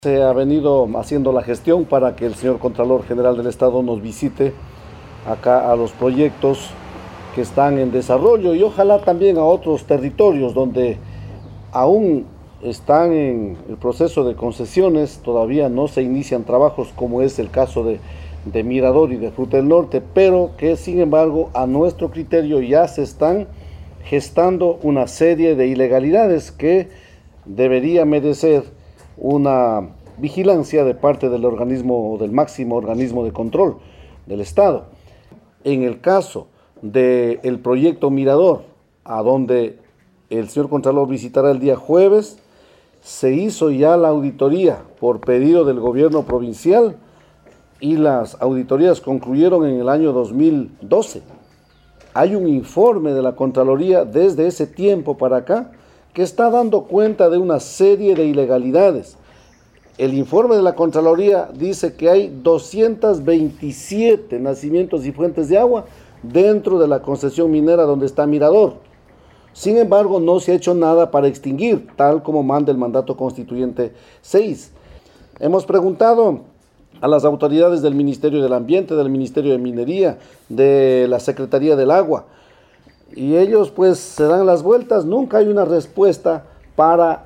Se ha venido haciendo la gestión para que el señor Contralor General del Estado nos visite acá a los proyectos que están en desarrollo y ojalá también a otros territorios donde aún están en el proceso de concesiones, todavía no se inician trabajos como es el caso de Mirador y de Fruta del Norte, pero que sin embargo a nuestro criterio ya se están gestando una serie de ilegalidades que debería merecer una vigilancia de parte del organismo, del máximo organismo de control del Estado. En el caso del proyecto Mirador, a donde el señor Contralor visitará el día jueves, se hizo ya la auditoría por pedido del gobierno provincial y las auditorías concluyeron en el año 2012. Hay un informe de la Contraloría desde ese tiempo para acá que está dando cuenta de una serie de ilegalidades. El informe de la Contraloría dice que hay 227 nacimientos y fuentes de agua dentro de la concesión minera donde está Mirador. Sin embargo, no se ha hecho nada para extinguir, tal como manda el mandato constituyente 6. Hemos preguntado a las autoridades del Ministerio del Ambiente, del Ministerio de Minería, de la Secretaría del Agua, y ellos pues se dan las vueltas. Nunca hay una respuesta para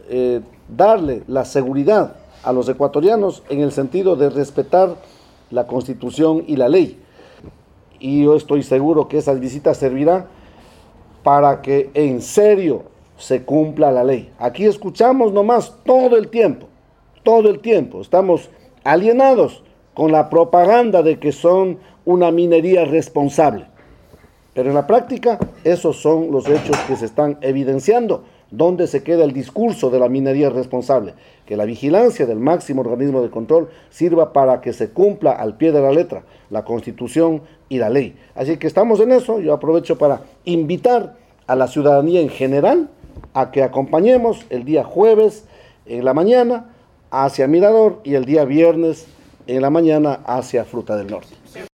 darle la seguridad a los ecuatorianos en el sentido de respetar la Constitución y la ley. Y yo estoy seguro que esa visita servirá para que en serio se cumpla la ley. Aquí escuchamos nomás todo el tiempo, estamos alienados con la propaganda de que son una minería responsable. Pero en la práctica, esos son los hechos que se están evidenciando. ¿Dónde se queda el discurso de la minería responsable? Que la vigilancia del máximo organismo de control sirva para que se cumpla al pie de la letra la Constitución y la ley. Así que estamos en eso. Yo aprovecho para invitar a la ciudadanía en general a que acompañemos el día jueves en la mañana hacia Mirador y el día viernes en la mañana hacia Fruta del Norte.